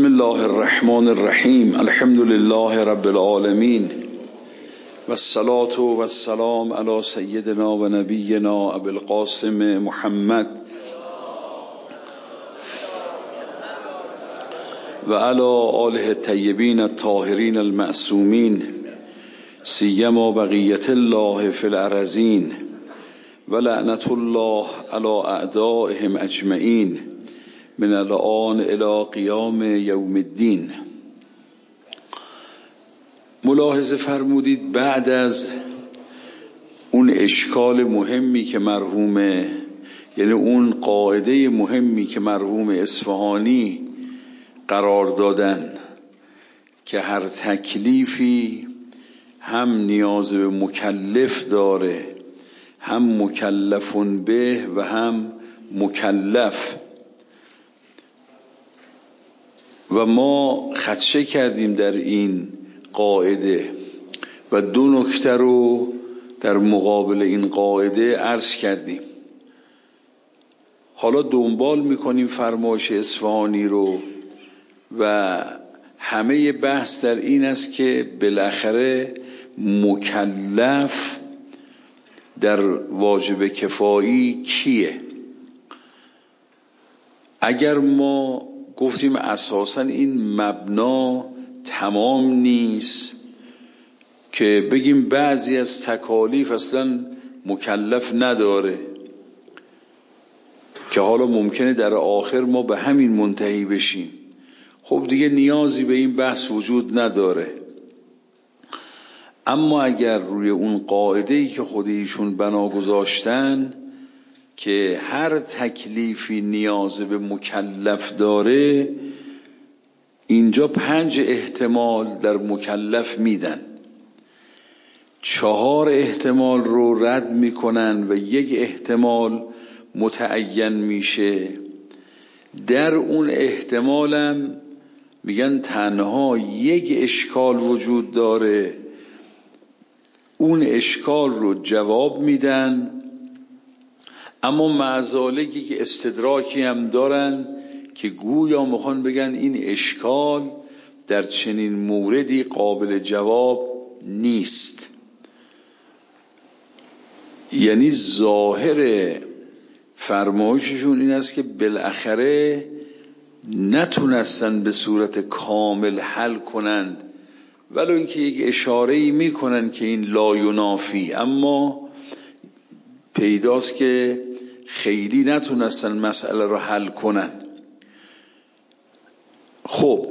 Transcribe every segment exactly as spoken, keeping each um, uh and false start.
بسم الله الرحمن الرحیم. الحمد لله رب العالمین و الصلاة و السلام علی سیدنا و نبینا ابی القاسم محمد و علی آله الطیبین الطاهرین المعصومین سیما بقیة الله فی الارضین و لعنت الله علی اعدائهم اجمعین من الان الی قیام یوم الدین. ملاحظه فرمودید بعد از اون اشکال مهمی که مرحوم یعنی اون قاعده مهمی که مرحوم اصفهانی قرار دادن که هر تکلیفی هم نیاز به مکلف داره، هم مکلفون به و هم مکلف، و ما خدشه کردیم در این قاعده و دو نکته رو در مقابل این قاعده عرض کردیم. حالا دنبال میکنیم فرمایش اصفهانی رو و همه بحث در این است که بالاخره مکلف در واجب کفایی کیه. اگر ما گفتیم اساساً این مبنا تمام نیست که بگیم بعضی از تکالیف اصلاً مکلف نداره، که حالا ممکنه در آخر ما به همین منتهی بشیم، خب دیگه نیازی به این بحث وجود نداره. اما اگر روی اون قاعده‌ای که خود ایشون بنا گذاشتن که هر تکلیفی نیاز به مکلف داره، اینجا پنج احتمال در مکلف میدن، چهار احتمال رو رد میکنن و یک احتمال متعین میشه. در اون احتمالم میگن تنها یک اشکال وجود داره، اون اشکال رو جواب میدن، اما معزالگی که استدراکی هم دارن که گویا میخوان بگن این اشکال در چنین موردی قابل جواب نیست. یعنی ظاهر فرمایششون این است که بالاخره نتونستن به صورت کامل حل کنند، ولو اینکه یک اشاره‌ای میکنن که این لا ینافی، اما پیداست که خیلی نتونستن مسئله رو حل کنن. خب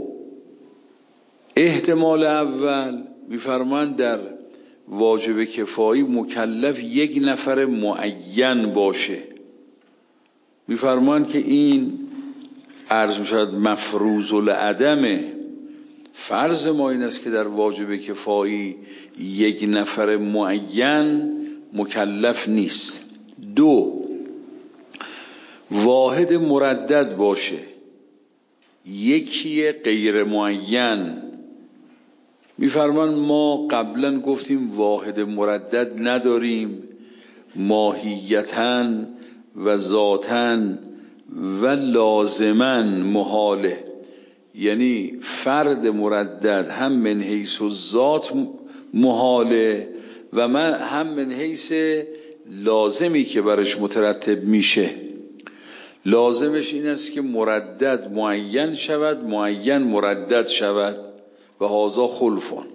احتمال اول میفرمایند در واجب کفایی مکلف یک نفر معین باشه. میفرمایند که این عرض میشود مفروض العدمه. فرض ما این است که در واجب کفایی یک نفر معین مکلف نیست. دو، واحد مردد باشه، یکی غیر معین. میفرمان ما قبلا گفتیم واحد مردد نداریم، ماهیتاً و ذاتاً و لازماً محاله. یعنی فرد مردد هم من حیث الذات محاله و من هم من حیث لازمی که برش مترتب میشه. لازمش این است که مردد معین شود، معین مردد شود و هذا خلفون.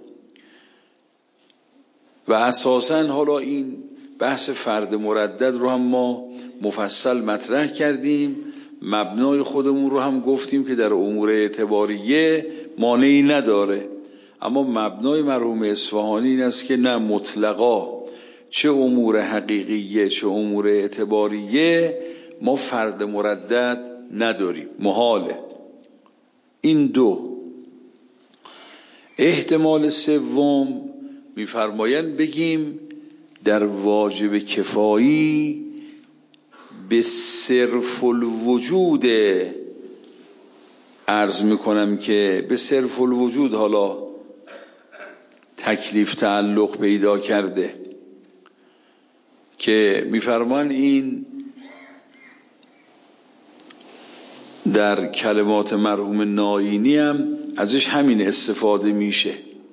و اساساً حالا این بحث فرد مردد رو هم ما مفصل مطرح کردیم، مبنای خودمون رو هم گفتیم که در امور اعتباریه مانعی نداره، اما مبنای مرحوم اصفهانی این است که نه، مطلقا چه امور حقیقیه چه امور اعتباریه ما فرد مردد نداریم، محاله. این دو. احتمال سوم میفرمایند بگیم در واجب کفایی به صرف الوجود، عرض میکنم که به صرف الوجود حالا تکلیف تعلق پیدا کرده، که میفرمان این در کلمات مرحوم ناینی هم ازش همین استفاده میشه.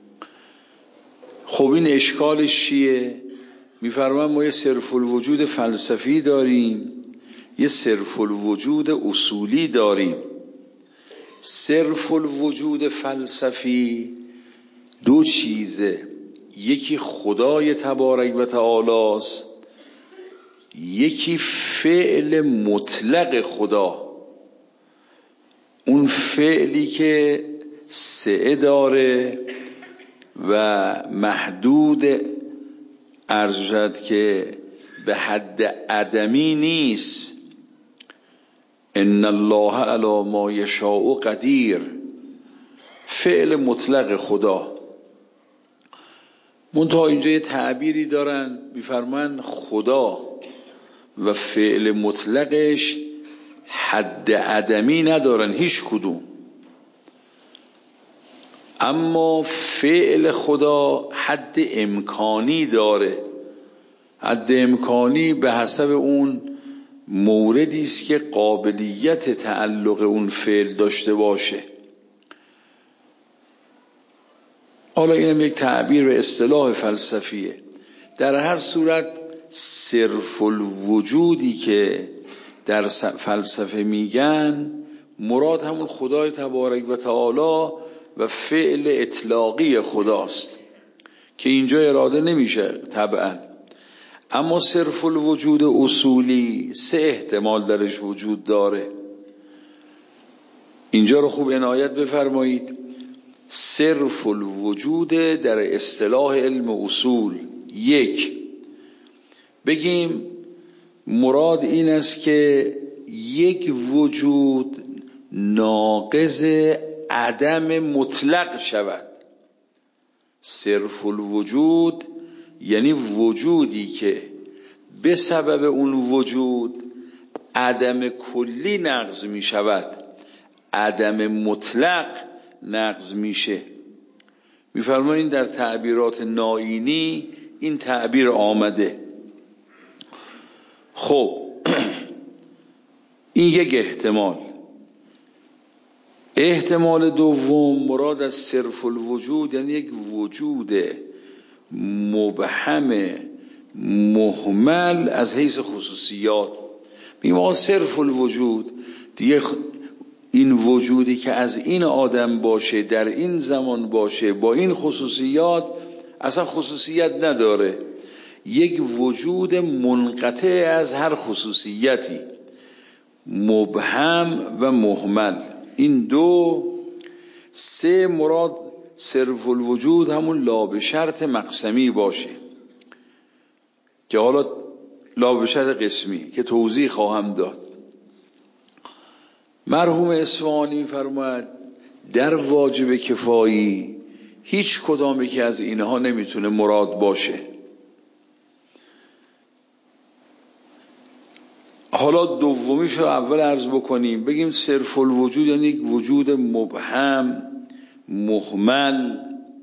خب این اشکالش چیه؟ میفرمان ما یه صرف الوجود فلسفی داریم، یه صرف الوجود اصولی داریم. صرف الوجود فلسفی دو چیزه، یکی خدای تبارک و تعالی است، یکی فعل مطلق خدا، اون فعلی که سعه داره و محدود عرض شد که به حد عدمی نیست. ان الله علی ما یشاء قدیر، فعل مطلق خدا. منتها اینجا یه تعبیری دارن میفرمان خدا و فعل مطلقش حد عدمی ندارن هیچ کدوم، اما فعل خدا حد امکانی داره. حد امکانی به حسب اون موردی است که قابلیت تعلق اون فعل داشته باشه. حالا اینم یک تعبیر و اصطلاح فلسفیه. در هر صورت صرف الوجودی که در فلسفه میگن مراد همون خدای تبارک و تعالی و فعل اطلاقی خداست که اینجا اراده نمیشه طبعا. اما صرف الوجود اصولی سه احتمال درش وجود داره. اینجا رو خوب عنایت بفرمایید. صرف الوجود در اصطلاح علم اصول، یک، بگیم مراد این است که یک وجود ناقض عدم مطلق شود. صرف الوجود یعنی وجودی که به سبب اون وجود عدم کلی نقض می شود، عدم مطلق نقض میشه. میفرمایین در تعبیرات ناینی این تعبیر آمده. خب این یک احتمال. احتمال دوم مراد از صرف الوجود یعنی یک وجود مبهم مهمل از حیث خصوصیات. میگم صرف الوجود دیگه این وجودی که از این آدم باشه، در این زمان باشه، با این خصوصیات، اصلا خصوصیت نداره. یک وجود منقطع از هر خصوصیتی، مبهم و مهمل. این دو. سه، مراد صرف الوجود همون لا به شرط مقسمی باشه که حالا لا به شرط قسمی که توضیح خواهم داد. مرحوم اصفهانی فرماید در واجب کفایی هیچ کدامی که از اینها نمیتونه مراد باشه. حالا دومیش رو اول عرض بکنیم. بگیم صرف الوجود یعنی یک وجود مبهم مهمل.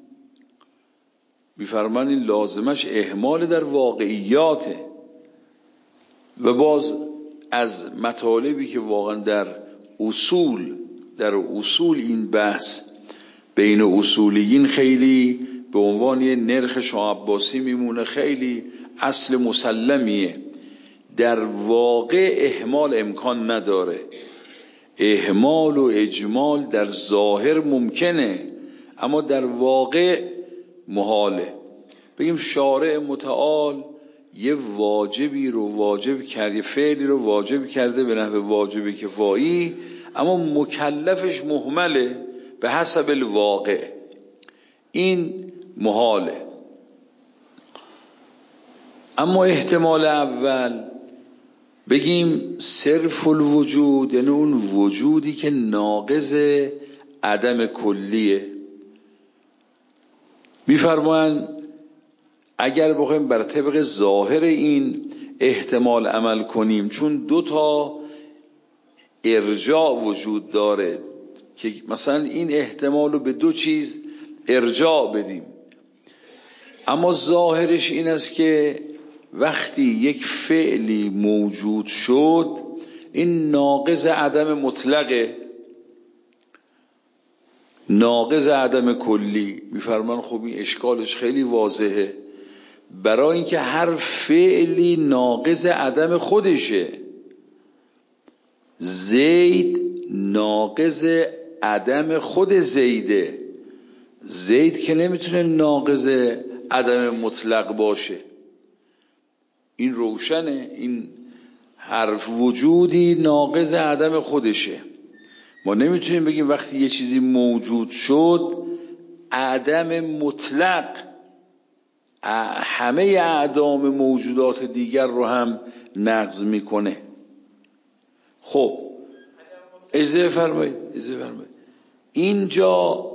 میفرمان این لازمش اهمال در واقعیاته. و باز از مطالبی که واقعا در اصول در اصول این بحث بین اصولیین خیلی به عنوان یه نرخ شاه عباسی میمونه، خیلی اصل مسلمیه. در واقع اهمال امکان نداره. اهمال و اجمال در ظاهر ممکنه اما در واقع محاله. بگیم شارع متعال یه واجبی رو واجب کرده، فعلی رو واجب کرده به نحو واجب کفایی، اما مکلفش مهمله به حسب الواقع. این محاله. اما احتمال اول بگیم صرف الوجود یعنی اون وجودی که ناقض عدم کلیه. میفرمایند اگر بخوایم بر طبق ظاهر این احتمال عمل کنیم، چون دو تا ارجاع وجود داره که مثلا این احتمال رو به دو چیز ارجاع بدیم، اما ظاهرش این است که وقتی یک فعلی موجود شد این ناقض عدم مطلقه، ناقض عدم کلی. میفرمان خب این اشکالش خیلی واضحه، برای اینکه هر فعلی ناقض عدم خودشه. زید ناقض عدم خود زیده، زید که نمیتونه ناقض عدم مطلق باشه. این روشنه، این هر وجودی ناقض عدم خودشه. ما نمیتونیم بگیم وقتی یه چیزی موجود شد عدم مطلق همه اعدام موجودات دیگر رو هم نقض میکنه. خب اجازه فرمایید اجازه فرمایید اینجا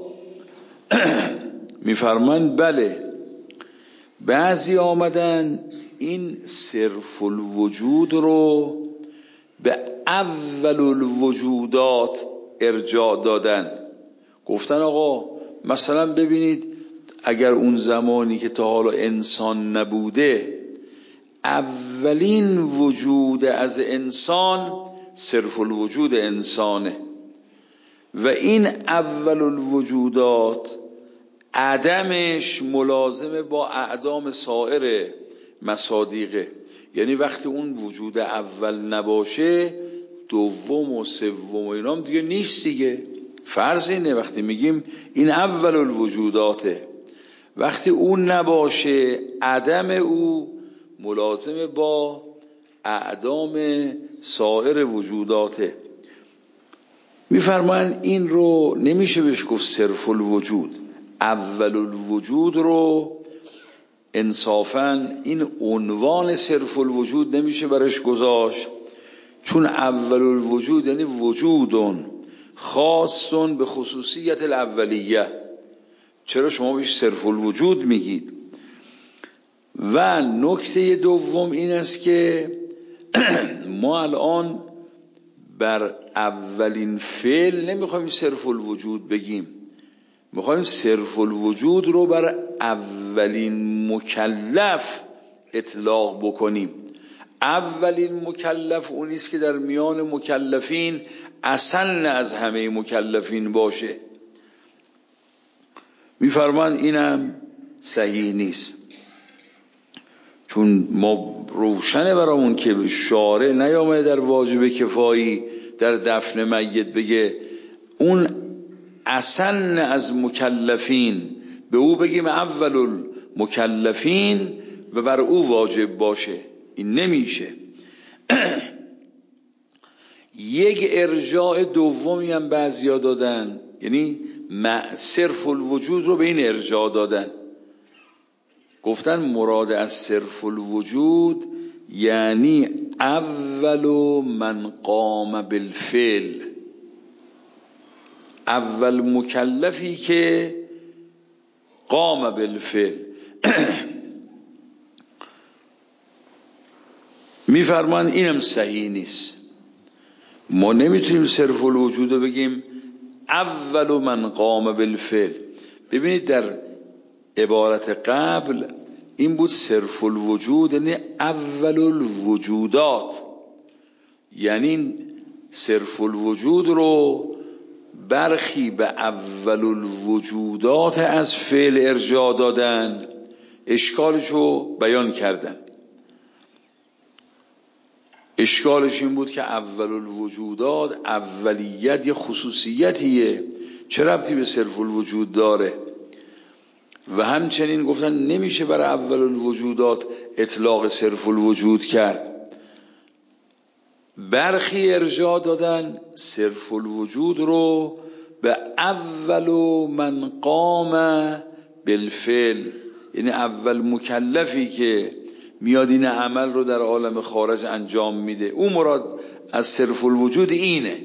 میفرمان بله بعضی آمدن این صرف الوجود رو به اول الوجودات ارجاع دادن. گفتن آقا مثلا ببینید اگر اون زمانی که تا حالا انسان نبوده اولین وجود از انسان صرف الوجود انسانه و این اول الوجودات عدمش ملازمه با اعدام سایر مصادیقه. یعنی وقتی اون وجود اول نباشه دوم و سوم و اینام دیگه نیست دیگه. فرض اینه وقتی میگیم این اول الوجوداته، وقتی اون نباشه عدم او ملازمه با اعدام سایر وجوداته. میفرمایند این رو نمیشه بهش گفت صرف الوجود. اول الوجود رو انصافاً این عنوان صرف الوجود نمیشه برش گذاشت، چون اول الوجود یعنی وجودون خاصون به خصوصیت الاولیه. چرا شما بهش صرف الوجود میگید؟ و نکته دوم این است که ما الان بر اولین فعل نمیخوایم صرف الوجود بگیم، میخوایم صرف الوجود رو بر اولین مکلف اطلاق بکنیم. اولین مکلف اونیست که در میان مکلفین اصلا از همه مکلفین باشه. میفرمایند اینم صحیح نیست، چون ما روشنه برامون که شارع نیامده در واجب کفایی در دفن میت بگه اون اصلا از مکلفین به او بگیم اول المکلفین و بر او واجب باشه. این نمیشه. یک ارجاع دومی هم بعضیا دادن، یعنی صرف الوجود رو به این ارجاع دادن. گفتن مراد از صرف الوجود یعنی اول من قام بالفعل، اول مکلفی که قام بالفعل. میفرمان اینم صحیح نیست. ما نمیتونیم صرف الوجود رو بگیم اول من قام بالفعل. ببینید در عبارت قبل این بود صرف الوجود یعنی اول الوجودات، یعنی صرف الوجود رو برخی به اول الوجودات از فعل ارجاع دادن، اشکالشو بیان کردن. اشکالش این بود که اول الوجودات اولیت یه خصوصیتیه، چه ربطی به صرف الوجود داره؟ و همچنین گفتن نمیشه برای اول الوجودات اطلاق صرف الوجود کرد. برخی ارجاع دادن صرف الوجود رو به اول من قام بالفعل، یعنی اول مکلفی که میاد این عمل رو در عالم خارج انجام میده. اون مراد از صرف الوجود اینه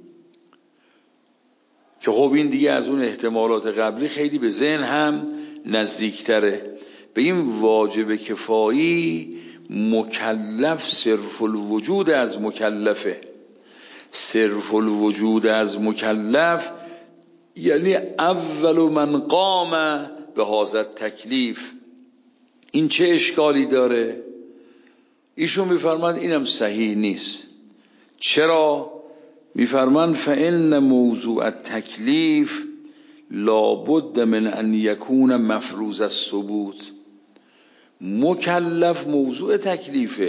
که خب این دیگه از اون احتمالات قبلی خیلی به ذهن هم نزدیکتره. بگیم واجب کفایی مکلف صرف الوجود از مکلفه. صرف الوجود از مکلف یعنی اول من قام به حاضر تکلیف. این چه اشکالی داره؟ ایشون میفرماد اینم صحیح نیست، چرا؟ میفرمان فإن موضوع التکلیف لابد من ان یکون مفروض الثبوت. مکلف موضوع تکلیفه.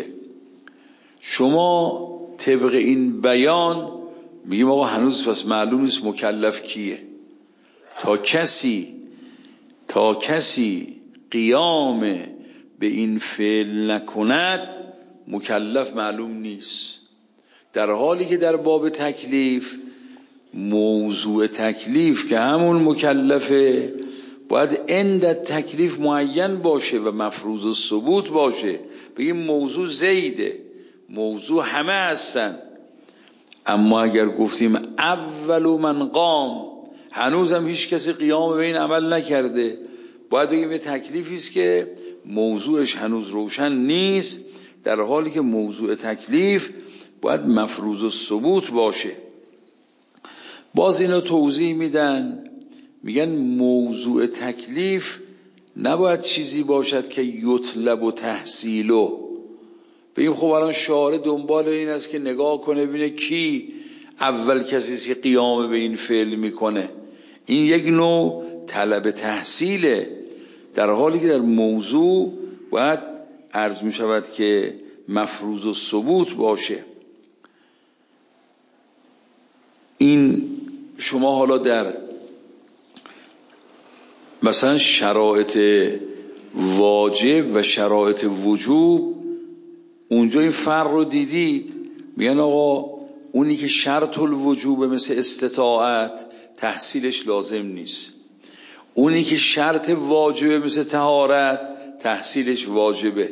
شما طبق این بیان میگیم آقا هنوز پس معلوم نیست مکلف کیه. تا کسی تا کسی قیام به این فعل نکند مکلف معلوم نیست. در حالی که در باب تکلیف موضوع تکلیف که همون مکلفه باید عند تکلیف معین باشه و مفروض الثبوت باشه. بگیم موضوع زیده، موضوع همه هستن. اما اگر گفتیم اول من قام، هنوز هم هیچ کسی قیام به این عمل نکرده، باید بگیم یه تکلیفی است که موضوعش هنوز روشن نیست، در حالی که موضوع تکلیف باید مفروض الثبوت باشه. باز اینو توضیح میدن، میگن موضوع تکلیف نباید چیزی باشد که یطلب و تحصیلو. بگیم خب الان شارع دنبال این است که نگاه کنه ببینه کی اول کسی است که قیام به این فعل میکنه. این یک نوع طلب تحصیله، در حالی که در موضوع باید عرض میشود که مفروض الثبوت باشه. این شما حالا در مثلا شرایط واجب و شرایط وجوب اونجا این فرق رو دیدید. میگن آقا اونی که شرط الوجوب مثل استطاعت تحصیلش لازم نیست، اونی که شرط واجبه مثل طهارت تحصیلش واجبه.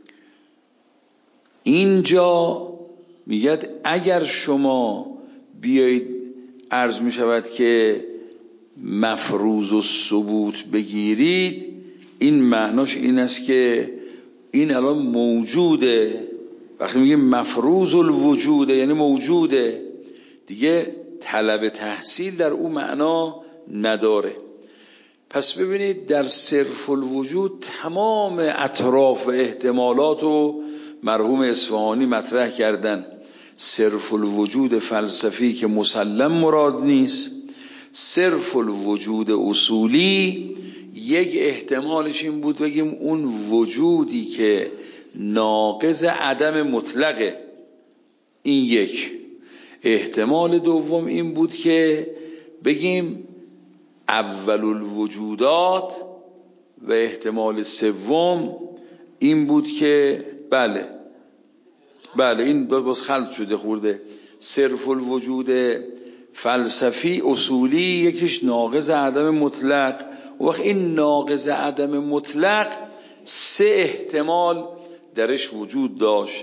اینجا میگد اگر شما بیایید عرض میشود که مفروض الثبوت بگیرید، این معناش این است که این الان موجوده. وقتی میگیم مفروض الوجوده یعنی موجوده دیگه، طلب تحصیل در اون معنا نداره. پس ببینید در صرف الوجود تمام اطراف و احتمالات و مرحوم اصفهانی مطرح کردن. صرف الوجود فلسفی که مسلم مراد نیست، صرف الوجود اصولی یک احتمالش این بود بگیم اون وجودی که ناقض عدم مطلقه. این یک احتمال. دوم این بود که بگیم اول الوجودات، و احتمال سوم این بود که بله بله این باز خلط شده خورده. صرف الوجود فلسفی اصولی یکیش ناقض عدم مطلق. و وقت این ناقض عدم مطلق سه احتمال درش وجود داشت.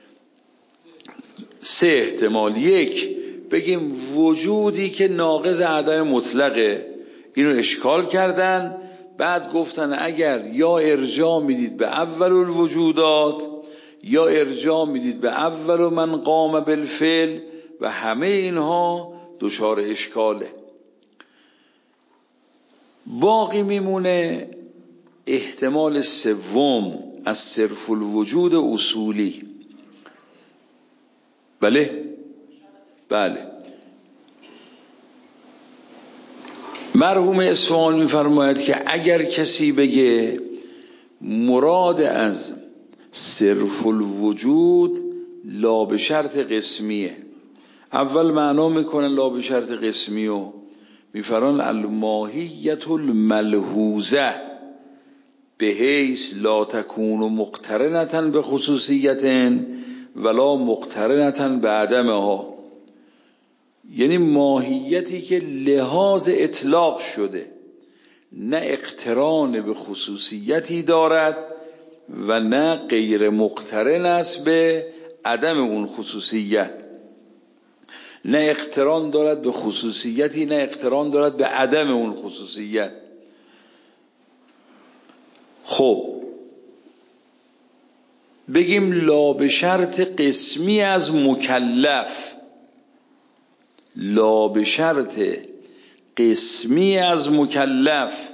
سه احتمال. یک بگیم وجودی که ناقض عدم مطلقه، اینو اشکال کردن. بعد گفتن اگر یا ارجاع میدید به اول الوجودات یا ارجاع میدید به اول من قام بالفعل و همه اینها دچار اشکاله. باقی میمونه احتمال سوم از صرف الوجود اصولی. بله بله مرحوم اصفهانی میفرماید که اگر کسی بگه مراد از صرف الوجود لا به شرط قسمیه، اول معنا میکنن لا به شرط قسمی و میفرمان الماهیت الملحوظه به حیث لا تکون مقترنة به خصوصیت ولا مقترنة به عدمها. یعنی ماهیتی که لحاظ اطلاق شده، نه اقتران به خصوصیتی دارد و نه غیر مقترن است به عدم اون خصوصیت. نه اقتران دارد به خصوصیتی، نه اقتران دارد به عدم اون خصوصیت. خب بگیم لا به شرط قسمی از مکلف، لا به شرط قسمی از مکلف،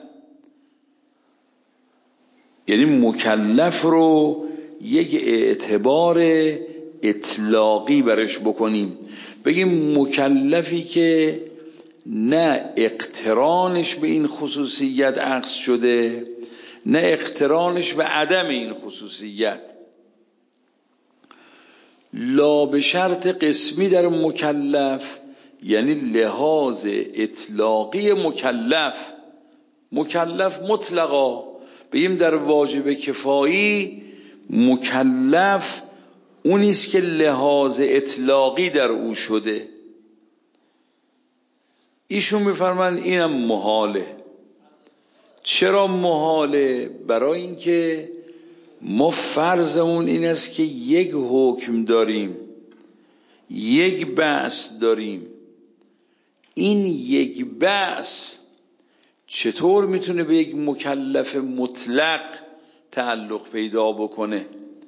یعنی مکلف رو یک اعتبار اطلاقی برش بکنیم، بگیم مکلفی که نه اقترانش به این خصوصیت عکس شده نه اقترانش به عدم این خصوصیت، لا به شرط قسمی در مکلف، یعنی لحاظ اطلاقی مکلف، مکلف مطلقا بگیم در واجب کفایی مکلف اونیست که لحاظ اطلاقی در او شده. ایشون میفرمند اینم محاله. چرا محاله؟ برای اینکه ما فرضمون این است که یک حکم داریم، یک بحث داریم، این یک بحث چطور میتونه به یک مکلف مطلق تعلق پیدا بکنه؟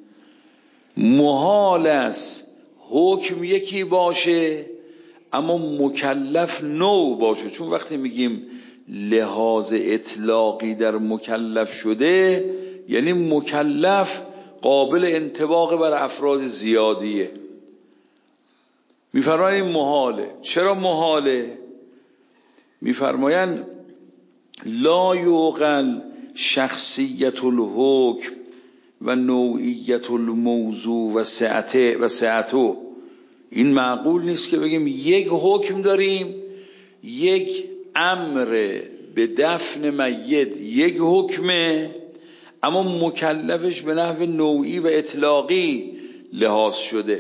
محال است حکم یکی باشه اما مکلف نوع باشه، چون وقتی میگیم لحاظ اطلاقی در مکلف شده یعنی مکلف قابل انطباق بر افراد زیادیه. میفرمایند این محاله. چرا محاله؟ میفرمایند لا یعقل شخصیت الحکم و نوعیت الموضوع و سعته و سعته. این معقول نیست که بگیم یک حکم داریم، یک امر به دفن میت یک حکمه اما مکلفش به نحو نوعی و اطلاقی لحاظ شده.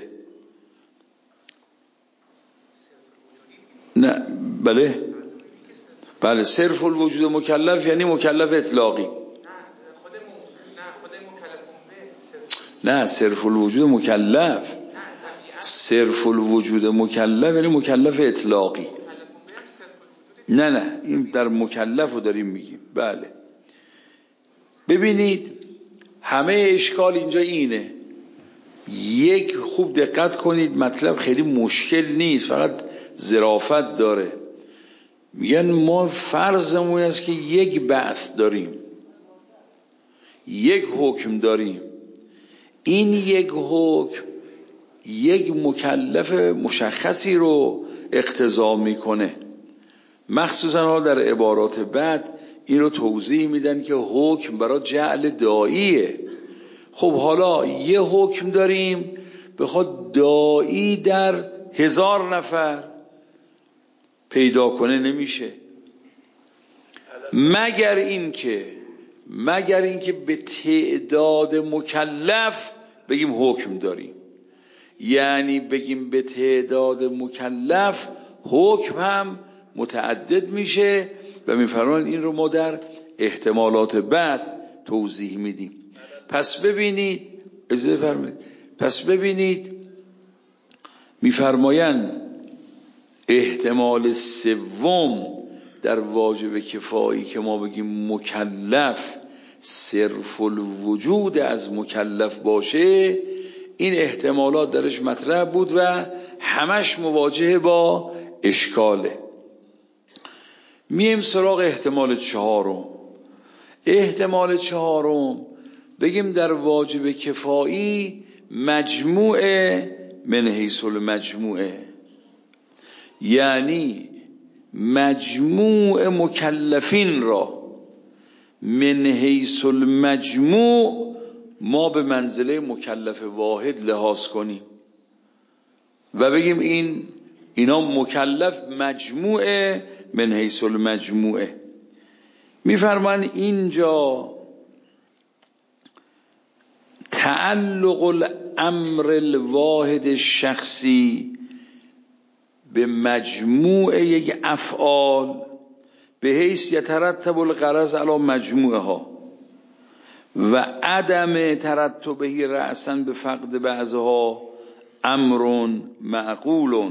نه بله بله صرف الوجود مکلف یعنی مکلف اطلاقی. نه صرف الوجود مکلف، صرف الوجود مکلف یعنی مکلف اطلاقی. نه نه این در مکلف رو داریم میگیم. بله ببینید همه اشکال اینجا اینه. یک خوب دقت کنید، مطلب خیلی مشکل نیست، فقط ظرافت داره. میگن ما فرضمون است که یک بعث داریم، یک حکم داریم، این یک حکم یک مکلف مشخصی رو اقتضا میکنه. مخصوصا ها در عبارات بعد این رو توضیح میدن که حکم برای جعل داعیه. خب حالا یه حکم داریم بخواد داعی در هزار نفر پیدا کنه نمیشه، مگر اینکه مگر اینکه به تعداد مکلف بگیم حکم داریم، یعنی بگیم به تعداد مکلف حکم هم متعدد میشه و میفرمان این رو ما در احتمالات بعد توضیح میدیم. پس ببینید اجازه فرمایید پس ببینید میفرمایند احتمال سوم در واجب کفایی که ما بگیم مکلف صرف الوجود از مکلف باشه، این احتمالات درش مطرح بود و همش مواجه با اشکاله. میم سراغ احتمال چهارم. احتمال چهارم بگیم در واجب کفایی مجموعه من حیث المجموعه، یعنی مجموع مکلفین را من حیث المجموع ما به منزله مکلف واحد لحاظ کنیم و بگیم این اینا مکلف مجموعه من حیث المجموعه. میفرمان اینجا تعلق الامر الواحد الشخصی به مجموع یک افعال به حیث یترتب الغرض علی مجموعه ها و عدم ترتبه رأسا به فقد بعضها امر معقول.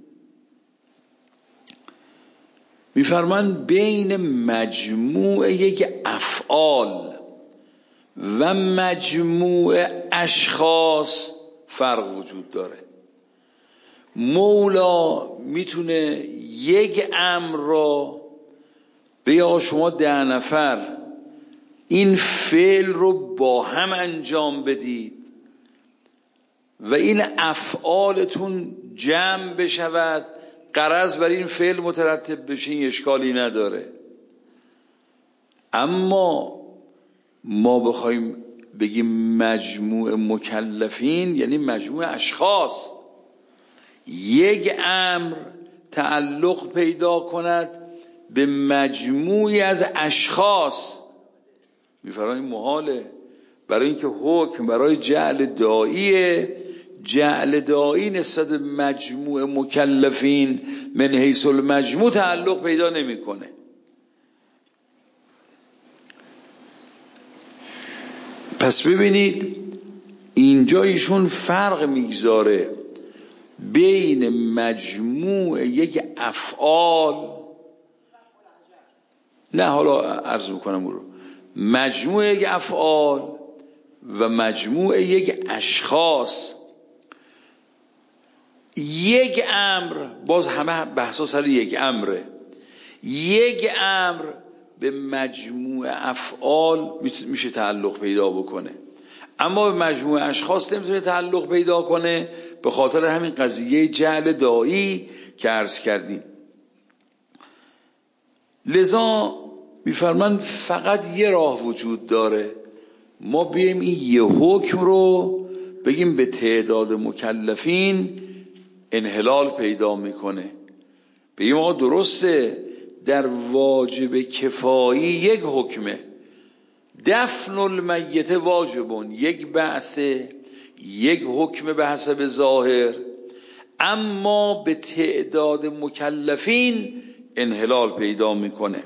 میفرمان بین مجموع یک افعال و مجموع اشخاص فرق وجود داره. مولا میتونه یک امر را بیا شما ده نفر این فعل رو با هم انجام بدید، و این افعالتون جمع بشود، غرض بر این فعل مترتب بشه، این اشکالی نداره. اما ما بخوایم بگیم مجموع مکلفین یعنی مجموع اشخاص، یک امر تعلق پیدا کند به مجموعی از اشخاص، میفرمایید محاله. برای اینکه حکم برای جعل داعیه، جعل داعی نسبت مجموع مکلفین من حیث المجموع تعلق پیدا نمیکنه. پس ببینید اینجا ایشون فرق میگذاره بین مجموع یک افعال، نه حالا عرض میکنم رو، مجموع یک افعال و مجموع یک اشخاص. یک امر، باز همه بحثا سر یک امره، یک امر به مجموع افعال میشه تعلق پیدا بکنه، اما به مجموع اشخاص نمیتونه تعلق پیدا کنه، به خاطر همین قضیه جعل داعی که عرض کردیم. لذا میفرمان فقط یه راه وجود داره، ما بیایم این یه حکم رو بگیم به تعداد مکلفین انحلال پیدا میکنه. بگیم آقا درسته در واجب کفایی یک حکمه، دفن المیت واجبون، یک بعثه، یک حکم به حسب ظاهر، اما به تعداد مکلفین انحلال پیدا میکنه.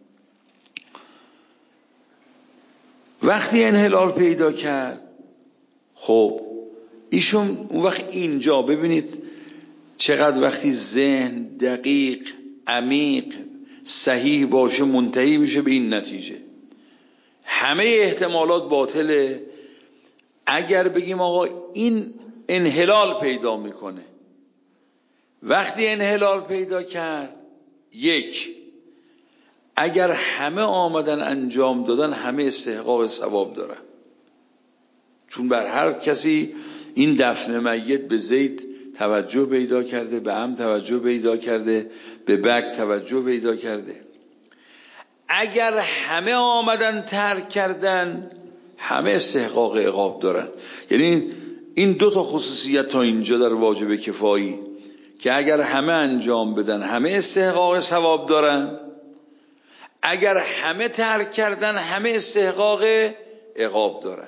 وقتی انحلال پیدا کرد، خب ایشون اون وقت اینجا ببینید چقدر وقتی ذهن دقیق، عمیق، صحیح باشه منتهی میشه به این نتیجه. همه احتمالات باطله اگر بگیم آقا این انحلال پیدا میکنه. وقتی انحلال پیدا کرد، یک، اگر همه آمدن انجام دادن همه استحقاق ثواب دارن، چون بر هر کسی این دفن میت به زید توجه پیدا کرده، به ام توجه پیدا کرده، به بک توجه پیدا کرده. اگر همه آمدن ترک کردن همه استحقاق عقاب دارن. یعنی این دو تا خصوصیت تا اینجا در واجب کفایی، که اگر همه انجام بدن همه استحقاق ثواب دارن، اگر همه ترک کردن همه استحقاق عقاب دارن.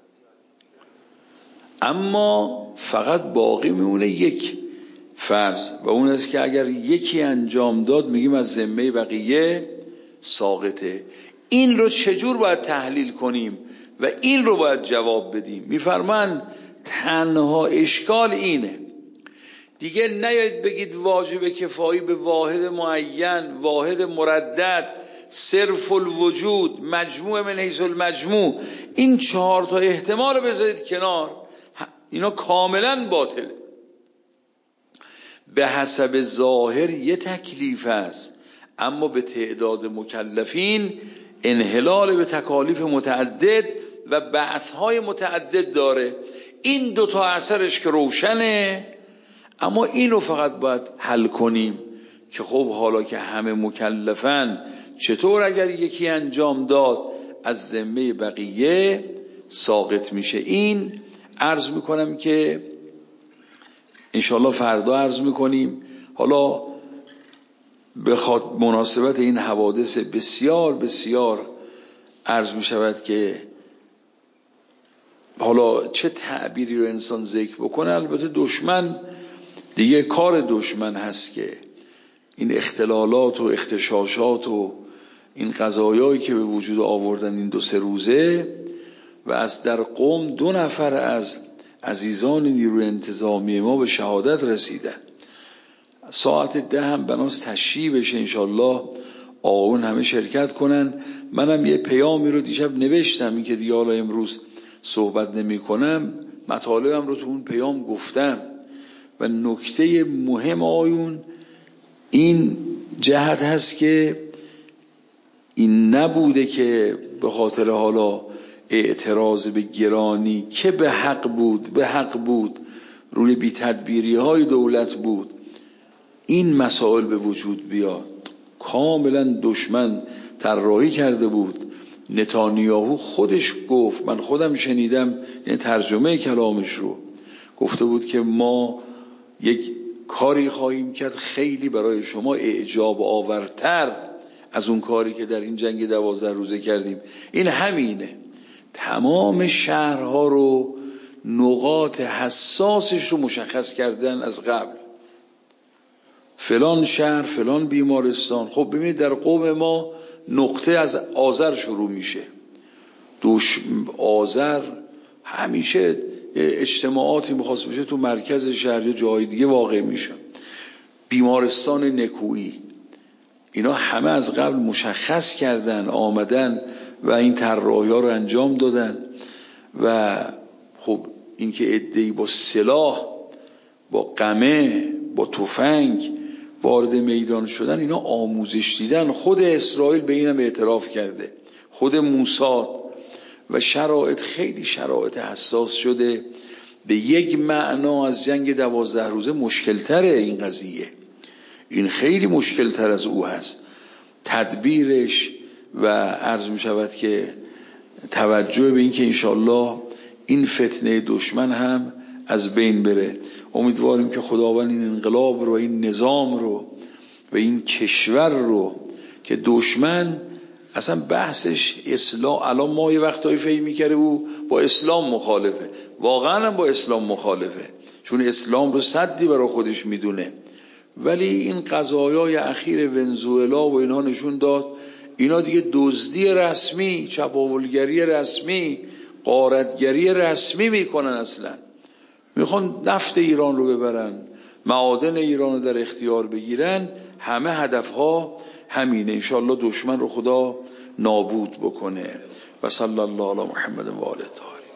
اما فقط باقی میمونه یک فرض و اون است که اگر یکی انجام داد میگیم از ذمه بقیه ساقطه. این رو چجور باید تحلیل کنیم و این رو باید جواب بدیم؟ میفرمان تنها اشکال اینه، دیگه نیایید بگید واجب کفایی به واحد معین، واحد مردد، صرف الوجود، مجموع من حیث المجموع، این چهار تا احتمال رو بذارید کنار، اینا کاملا باطل. به حسب ظاهر یه تکلیف است، اما به تعداد مکلفین انحلال به تکالیف متعدد و بعثهای متعدد داره. این دوتا اثرش که روشنه، اما اینو فقط باید حل کنیم که خب حالا که همه مکلفن چطور اگر یکی انجام داد از ذمه بقیه ساقط میشه. این عرض میکنم که انشالله فردا عرض میکنیم. حالا بخاطر مناسبت این حوادث بسیار بسیار عرض میشود که حالا چه تعبیری رو انسان ذکر بکنه، البته دشمن دیگه کار دشمن هست که این اختلالات و اختشاشات و این قضایایی که به وجود آوردن این دو سه روزه و از در قم دو نفر از عزیزان نیروی انتظامی ما به شهادت رسیدن. ساعت ده هم بناس تشریح بشه انشالله، آقایون همه شرکت کنن. منم یه پیامی رو دیشب نوشتم، این که دیگه حالا امروز صحبت نمی کنم، مطالبم رو تو اون پیام گفتم و نکته مهم آیون این جهت هست که این نبوده که به خاطر حالا اعتراض به گرانی که به حق بود به حق بود روی بی تدبیری های دولت بود این مسائل به وجود بیاد. کاملا دشمن طراحی کرده بود. نتانیاهو خودش گفت، من خودم شنیدم، یعنی ترجمه کلامش رو، گفته بود که ما یک کاری خواهیم کرد خیلی برای شما اعجاب آورتر از اون کاری که در این جنگ دوازده روزه کردیم. این همینه. تمام شهرها رو، نقاط حساسش رو مشخص کردن از قبل. فلان شهر، فلان بیمارستان. خب ببینید در قوم ما نقطه از آذر شروع میشه. دوش آذر همیشه اجتماعاتی میخواست بشه تو مرکز شهر یا جای دیگه واقع میشه. بیمارستان نکویی، اینا همه از قبل مشخص کردن، آمدن و این طراحی ها رو انجام دادن. و خب اینکه عده‌ای با سلاح، با قمه، با تفنگ وارد میدان شدن، اینا آموزش دیدن. خود اسرائیل به اینم اعتراف کرده، خود موسی. و شرایط خیلی شرایط حساس شده. به یک معنا از جنگ دوازده روزه مشکلتره این قضیه. این خیلی مشکلتر از او هست تدبیرش. و عرض می شود که توجه به این که انشالله این فتنه دشمن هم از بین بره. امیدواریم که خداوند این انقلاب رو و این نظام رو و این کشور رو که دشمن اصلا بحثش اسلام، الان ما یه وقتایی فکر می‌کنه او با اسلام مخالفه، واقعا هم با اسلام مخالفه، چون اسلام رو سدی برای خودش میدونه. ولی این قضایای اخیر ونزوئلا و اینها نشون داد اینا دیگه دزدی رسمی، چپاولگری رسمی، غارتگری رسمی میکنن. اصلا میخوان نفت ایران رو ببرن، معادن ایران رو در اختیار بگیرن. همه هدفها همینه. انشاءالله دشمن رو خدا نابود بکنه. و صلی الله علی محمد و آله.